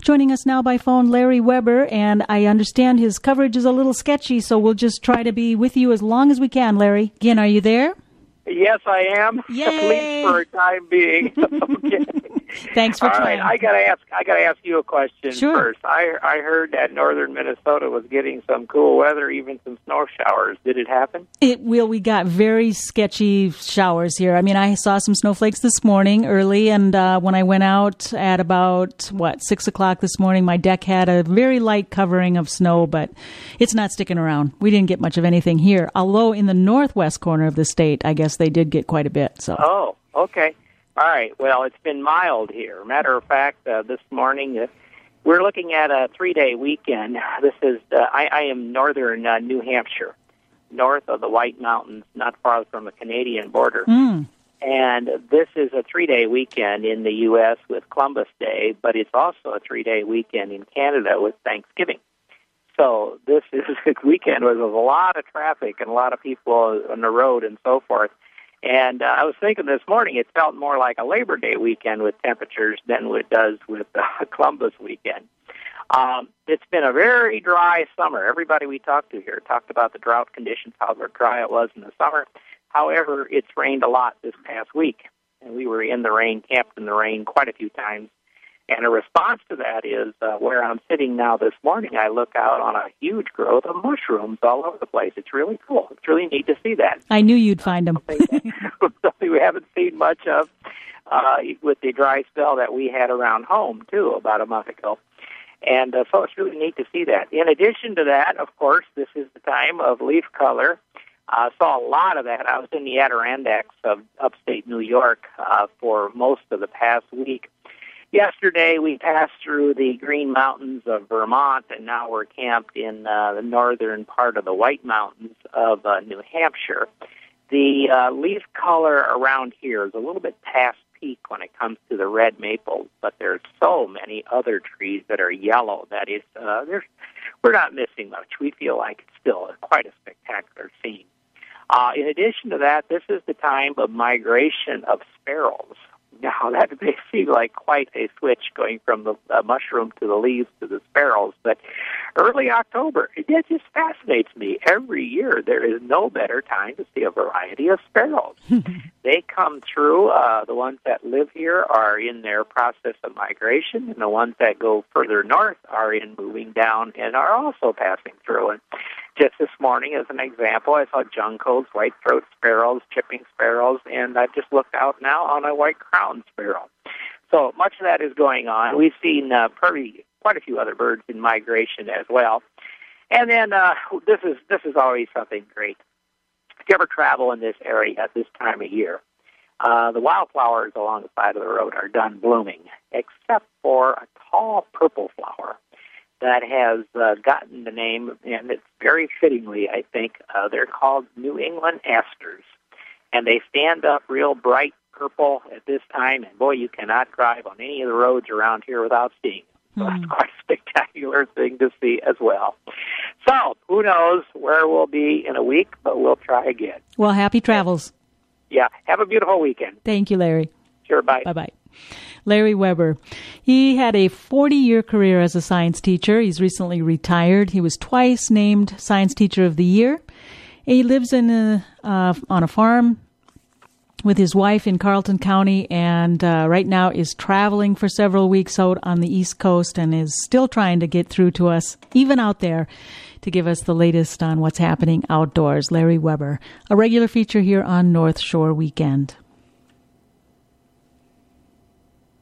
Joining us now by phone, Larry Weber, and I understand his coverage is a little sketchy, so we'll just try to be with you as long as we can, Larry. Again, are you there? Yes, I am. Yay! At least for a time being. Okay. Thanks for trying. All right, I gotta ask you a question first. I heard that northern Minnesota was getting some cool weather, even some snow showers. Did it happen? We got very sketchy showers here. I mean, I saw some snowflakes this morning early, and when I went out at about 6 o'clock this morning, my deck had a very light covering of snow, but it's not sticking around. We didn't get much of anything here, although in the northwest corner of the state, I guess they did get quite a bit. So. Oh, okay. All right. Well, it's been mild here. Matter of fact, this morning we're looking at a 3-day weekend. This is I am northern New Hampshire, north of the White Mountains, not far from the Canadian border. And this is a 3-day weekend in the U.S. with Columbus Day, but it's also a 3-day weekend in Canada with Thanksgiving. So this weekend was a lot of traffic and a lot of people on the road and so forth. And I was thinking this morning, it felt more like a Labor Day weekend with temperatures than it does with Columbus weekend. It's been a very dry summer. Everybody we talked to here talked about the drought conditions, how dry it was in the summer. However, it's rained a lot this past week, and we were in the rain, camped in the rain quite a few times. And a response to that is where I'm sitting now this morning, I look out on a huge growth of mushrooms all over the place. It's really cool. It's really neat to see that. I knew you'd find them. Something we haven't seen much of with the dry spell that we had around home, too, about a month ago. And so it's really neat to see that. In addition to that, of course, this is the time of leaf color. I saw a lot of that. I was in the Adirondacks of upstate New York for most of the past week. Yesterday, we passed through the Green Mountains of Vermont, and now we're camped in the northern part of the White Mountains of New Hampshire. The leaf color around here is a little bit past peak when it comes to the red maples, but there's so many other trees that are yellow that is, we're not missing much. We feel like it's still quite a spectacular scene. In addition to that, this is the time of migration of sparrows. Now, that may seem like quite a switch going from the mushroom to the leaves to the sparrows, but early October, it just fascinates me. Every year, there is no better time to see a variety of sparrows. They come through. The ones that live here are in their process of migration, and the ones that go further north are in moving down and are also passing through. And just this morning, as an example, I saw juncos, white-throat sparrows, chipping sparrows, and I just looked out now on a white-crowned sparrow. So much of that is going on. We've seen quite a few other birds in migration as well. And then this is always something great. If you ever travel in this area at this time of year, the wildflowers along the side of the road are done blooming, except for a tall purple flower that has gotten the name, and it's very fittingly, I think, they're called New England asters. And they stand up real bright purple at this time, and boy, you cannot drive on any of the roads around here without seeing them. So that's quite a spectacular thing to see as well. So, who knows where we'll be in a week, but we'll try again. Well, happy travels. Yeah, have a beautiful weekend. Thank you, Larry. Sure, bye. Bye-bye. Larry Weber. He had a 40-year career as a science teacher. He's recently retired. He was twice named Science Teacher of the Year. He lives on a farm with his wife in Carleton County, and right now is traveling for several weeks out on the East Coast and is still trying to get through to us, even out there, to give us the latest on what's happening outdoors. Larry Weber, a regular feature here on North Shore Weekend.